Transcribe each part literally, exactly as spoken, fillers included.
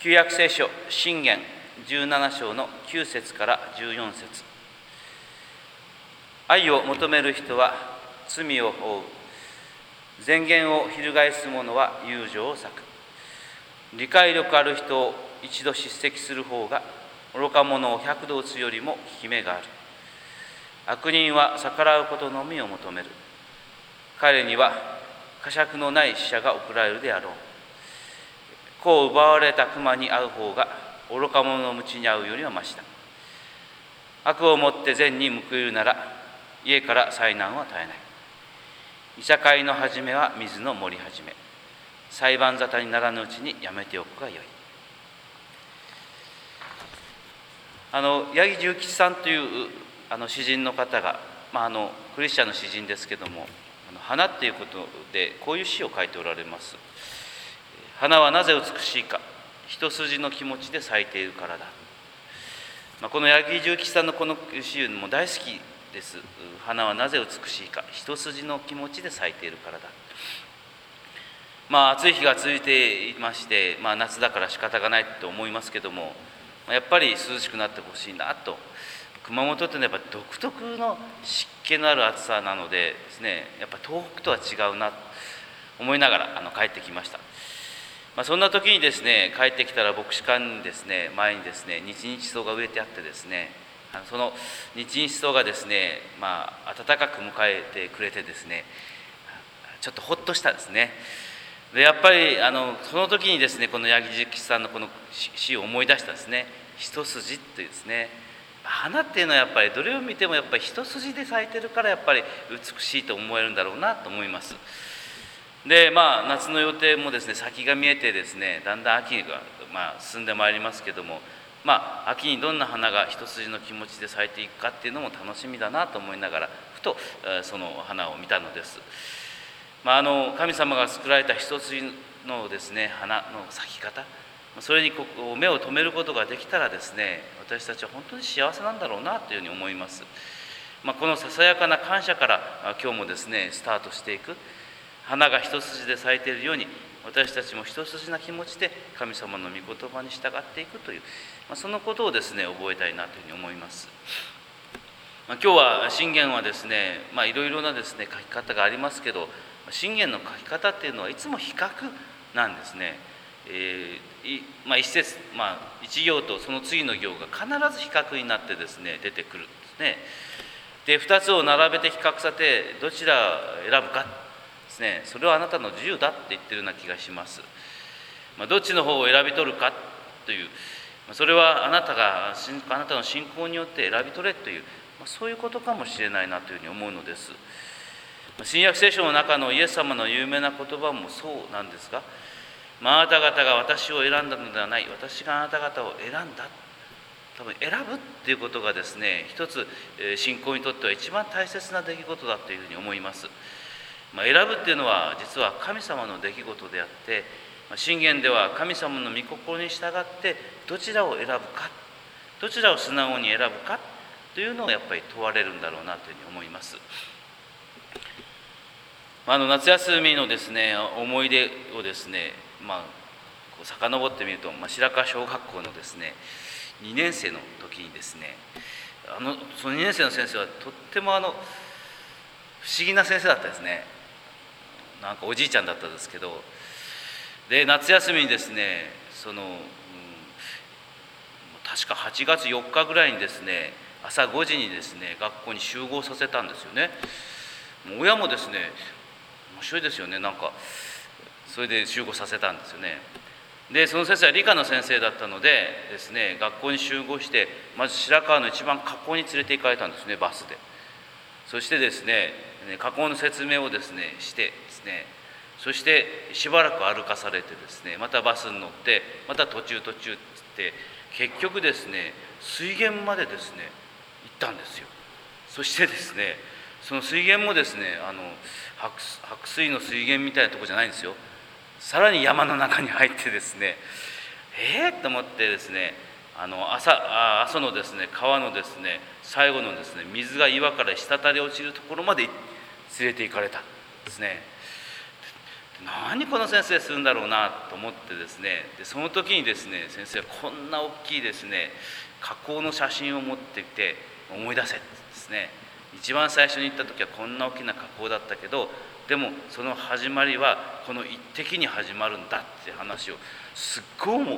旧約聖書箴言じゅうなな章のきゅう節からじゅうよん節。愛を求める人は罪を負う。善言を翻す者は友情を裂く。理解力ある人を一度叱責する方が愚か者を百度打つよりも効き目がある。悪人は逆らうことのみを求める。彼には呵責のない死者が送られるであろう。子を奪われた熊に会う方が愚か者の鞭に遭うよりはましだ。悪をもって善に報いるなら家から災難は絶えない。いさかいの始めは水の盛り始め。裁判沙汰にならぬうちにやめておくがよい。あの八木重吉さんというあの詩人の方が、まあ、あのクリスチャンの詩人ですけども、あの花っていうことでこういう詩を書いておられます。花はなぜ美しいか、一筋の気持ちで咲いているからだ。まあ、この八木重吉さんのこの詩も大好きです。花はなぜ美しいか、一筋の気持ちで咲いているからだ。まあ暑い日が続いていまして、まあ、夏だから仕方がないと思いますけども、やっぱり涼しくなってほしいなと。熊本ってやっぱ独特の湿気のある暑さなのでですね、やっぱ東北とは違うなと思いながらあの帰ってきました。まあ、そんな時にですね、帰ってきたら牧師館にですね、前にですね、日々草が植えてあってですね、その日々草がですね、まあ、温かく迎えてくれてですね、ちょっとほっとしたですね。でやっぱりあのその時にですね、この八木重吉さんのこの詩を思い出したんですね。一筋っていうですね、花っていうのはやっぱりどれを見てもやっぱり一筋で咲いてるからやっぱり美しいと思えるんだろうなと思います。でまあ夏の予定もですね、先が見えてですね、だんだん秋が、まあ、進んでまいりますけども、まあ秋にどんな花が一筋の気持ちで咲いていくかっていうのも楽しみだなと思いながらふとその花を見たのです。まあ、あの神様が作られた一筋のですね、花の咲き方、それにこう目を留めることができたらですね、私たちは本当に幸せなんだろうなというふうに思います。まあ、このささやかな感謝から今日もですねスタートしていく。花が一筋で咲いているように、私たちも一筋な気持ちで神様の御言葉に従っていくという、まあ、そのことをですね覚えたいなというふうに思います。まあ、今日は箴言はですね、まあ、いろいろなですね書き方がありますけど、箴言の書き方っていうのはいつも比較なんですね。えーいまあ、一節、まあ、一行とその次の行が必ず比較になってですね出てくるんですね。でふたつを並べて比較さてどちらを選ぶかですね、それはあなたの自由だって言ってるような気がします。まあ、どっちの方を選び取るかという、それはあなたがあなたの信仰によって選び取れという、まあ、そういうことかもしれないなというふうに思うのです。新約聖書の中のイエス様の有名な言葉もそうなんですが、まあ、あなた方が私を選んだのではない、私があなた方を選んだ。多分選ぶっていうことがですね、一つ信仰にとっては一番大切な出来事だというふうに思います。まあ、選ぶっていうのは実は神様の出来事であって、箴言では神様の御心に従ってどちらを選ぶか、どちらを素直に選ぶかというのをやっぱり問われるんだろうなというふうに思います。あの夏休みのですね思い出をですね、まあ、こう遡ってみると、まあ、白川小学校のですねにねん生の時にですね、あのそのにねん生の先生はとってもあの不思議な先生だったですね。なんかおじいちゃんだったんですけど、で夏休みにですねその、うん、確かはちがつよっかぐらいにですね朝ごじにですね学校に集合させたんですよね。もう親もですね面白いですよね。なんかそれで集合させたんですよね。でその先生は理科の先生だったのでですね、学校に集合してまず白川の一番河口に連れて行かれたんですね、バスで。そしてですね河口の説明をですねしてですね、そしてしばらく歩かされてですね、またバスに乗ってまた途中途中って結局ですね水源までですね行ったんですよ。そしてですねその水源もですねあの 白, 白水の水源みたいなところじゃないんですよ。さらに山の中に入ってですね、えー、と思ってですね、あの 朝, あ朝のですね川のですね最後のですね水が岩から滴り落ちるところまで連れて行かれたんですね。 何この先生するんだろうなと思ってですね、でその時にですね、先生はこんな大きいですね火口の写真を持ってきて、思い出せってですね、一番最初に行った時はこんな大きな火口だったけど、でもその始まりはこの一滴に始まるんだって話をすっごいもう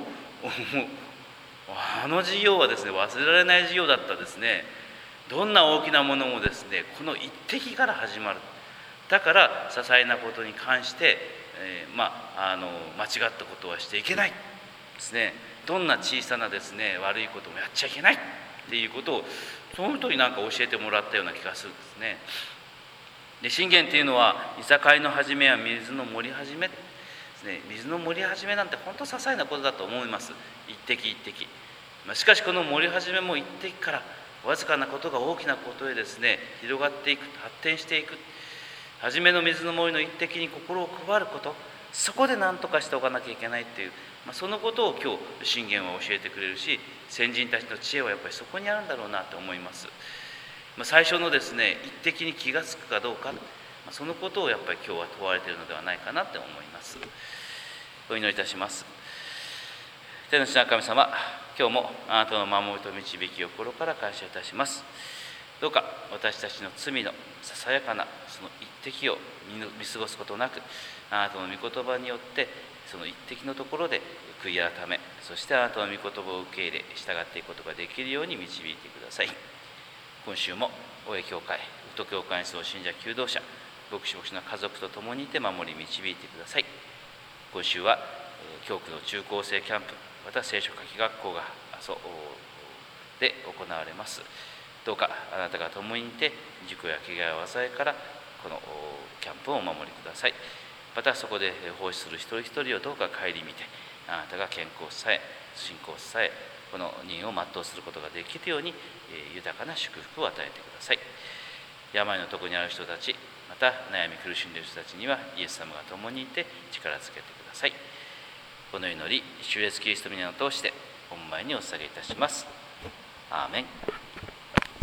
あの授業はですね、忘れられない授業だったですね。どんな大きなものもですね、この一滴から始まる。だから些細なことに関して、えー、まあ、あの間違ったことはしていけないですね。どんな小さなですね悪いこともやっちゃいけないっていうことをその時になんか教えてもらったような気がするんですね。で信玄っていうのは、いさかいの始めは水の盛り始めですね。水の盛り始めなんて本当些細なことだと思います。一滴一滴。しかしこの盛り始めも一滴からわずかなことが大きなことへですね広がっていく、発展していく。初めの水の盛りの一滴に心を配ること、そこで何とかしておかなきゃいけないっていう、まあ、そのことを今日信玄は教えてくれるし、先人たちの知恵はやっぱりそこにあるんだろうなと思います。まあ、最初のですね一滴に気がつくかどうか、まあ、そのことをやっぱり今日は問われているのではないかなと思います。お祈りいたします。天の父なる神様、今日もあなたの守りと導きを心から感謝いたします。どうか私たちの罪のささやかなその一滴を見過ごすことなく、あなたの御言葉によってその一滴のところで悔い改め、そしてあなたの御言葉を受け入れ従っていくことができるように導いてください。今週も大江教会、宇都教会に住む信者求道者、牧師牧師の家族と共にいて守り導いてください。今週は教区の中高生キャンプ、また聖書夏季学校がそうで行われます。どうかあなたが共にいて、事故や怪我や災いからこのキャンプをお守りください。またそこで奉仕する一人一人をどうか顧みて、あなたが健康さえ信仰さえこの任を全うすることができるように豊かな祝福を与えてください。病のところにある人たち、また悩み苦しんでいる人たちにはイエス様が共にいて力づけてください。この祈り、主イエスキリストの皆を通して御前にお捧げいたします。アーメン。